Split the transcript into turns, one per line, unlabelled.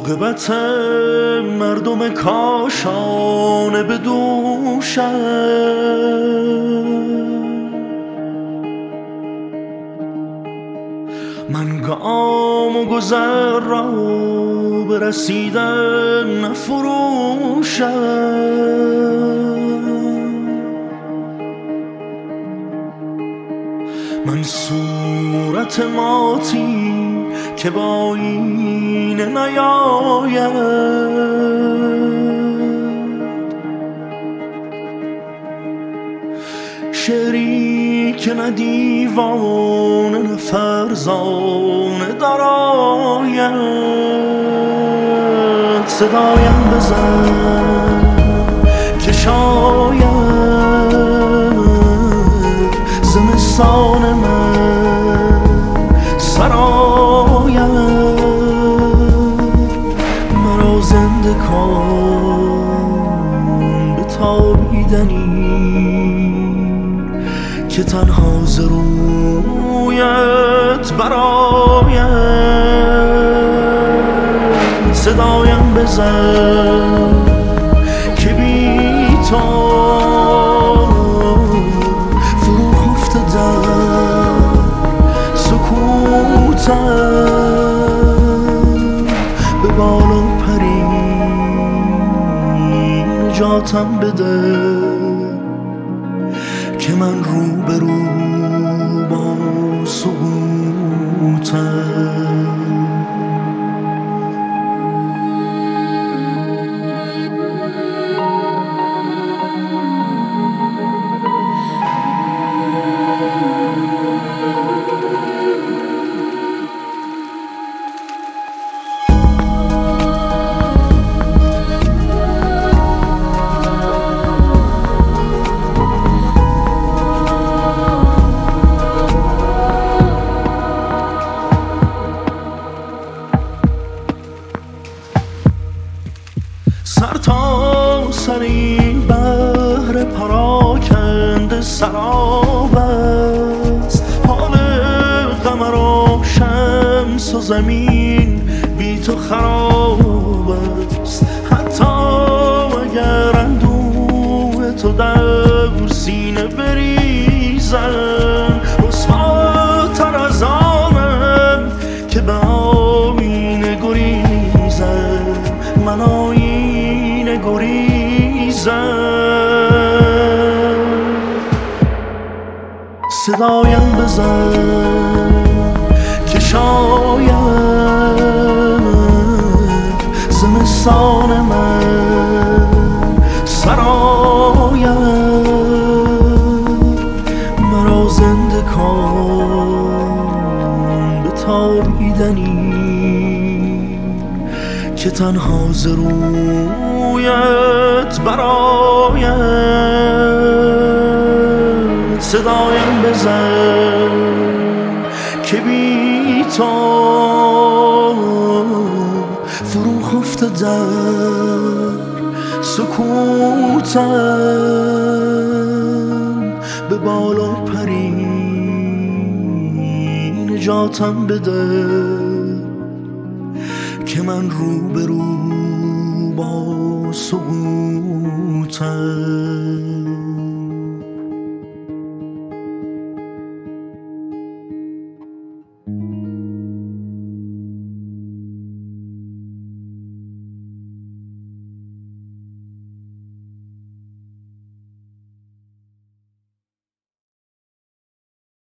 عاقبت مردم کاشانه به دوشم، من گام و گذر را به رسیدن نفروشم. من صورت ماتی که با آینه نیاید، شعری که نه دیوانه نه فرزانه درآید. صدایم بزن که شاید زمستان من سراید، مرا زنده کن به تابیدنی که تنها ز رویت براید. صدایم بزن که بی تو فرو خفته در سکوتم، به بالا پری نجاتم بده که من رو به رو با سقوطم. سر تا سر این بحر پراکنده سراب است، حال قمر و شمس و زمین بی تو خراب است. حتی اگر اندوه تو در سینه بریزم، رسواتر از آنم که به آینه گریزم. من آینه گریزم. صدایم بزن که شاید زمستان من سراید، مرا زنده کن به تابیدنی که تنها ز رویت براید. صدایم بزن که بی تو فرو خفته در سکوتم، به بالا پری نجاتم بده که من رو به رو با سقوطم.